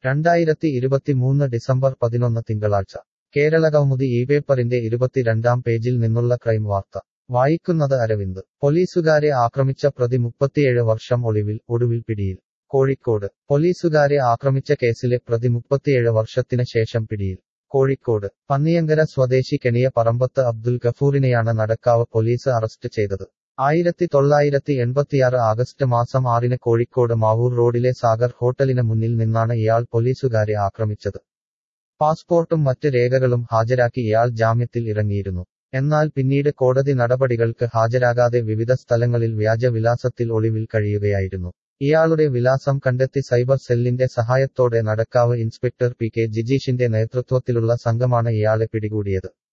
2023 December 11 തിങ്കളാഴ്ച കേരളകൗമുദി പേപ്പറിന്റെ 22-ാം പേജിൽ നിന്നുള്ള ക്രൈം വാർത്ത വായിക്കുന്നത് അരവിന്ദ് പോലീസുകാരെ ആക്രമിച്ച പ്രതി 37 വർഷം ഒടുവിൽ പിടിയിൽ കോഴിക്കോട് പോലീസുകാരെ ആക്രമിച്ച കേസിലെ പ്രതി 37 വർഷത്തിന് ശേഷം പിടിയിൽ കോഴിക്കോട് പന്നിയങ്കര സ്വദേശി കെണിയ പറമ്പത്ത് അബ്ദുൽ ഗഫൂറിനെയാണ് നടക്കാവ് പോലീസ് അറസ്റ്റ് ചെയ്തത് 1986 ആഗസ്റ്റ് മാസം 6-ന് കോഴിക്കോട് മാവൂർ റോഡിലെ സാഗർ ഹോട്ടലിന് മുന്നിൽ നിന്നാണ് ഇയാൾ പോലീസുകാരെ ആക്രമിച്ചത് പാസ്പോർട്ടും മറ്റ് രേഖകളും ഹാജരാക്കി ഇയാൾ ജാമ്യത്തിൽ ഇറങ്ങിയിരുന്നു എന്നാൽ പിന്നീട് കോടതി നടപടികൾക്ക് ഹാജരാകാതെ വിവിധ സ്ഥലങ്ങളിൽ വ്യാജ വിലാസത്തിൽ ഒളിവിൽ കഴിയുകയായിരുന്നു ഇയാളുടെ വിലാസം കണ്ടെത്തി സൈബർ സെല്ലിന്റെ സഹായത്തോടെ നടക്കാവ് ഇൻസ്പെക്ടർ പി കെ ജിജീഷിന്റെ നേതൃത്വത്തിലുള്ള സംഘമാണ് ഇയാളെ പിടികൂടിയത്